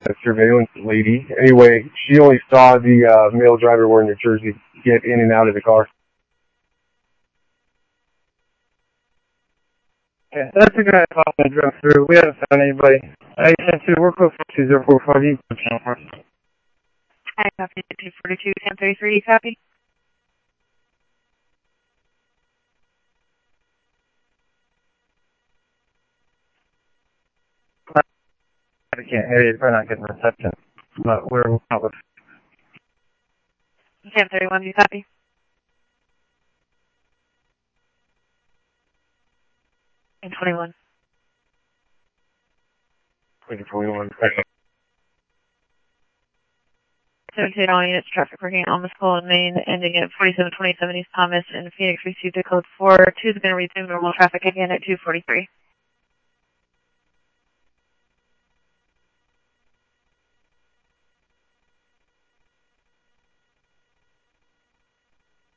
the surveillance lady. Anyway, she only saw the male driver wearing New Jersey get in and out of the car. Okay, that's a guy I drove through. We haven't found anybody. I sent to we're close to 2045. You can channel for us. I copy 242, 1033, copy. I can't hear you. We're not getting reception. But we're out with 1031, you copy? And 21. 21. 17 all units, traffic working on the school in Maine, ending at 4727 East Thomas, and Phoenix received a code 4. 2 is going to resume normal traffic again at 243.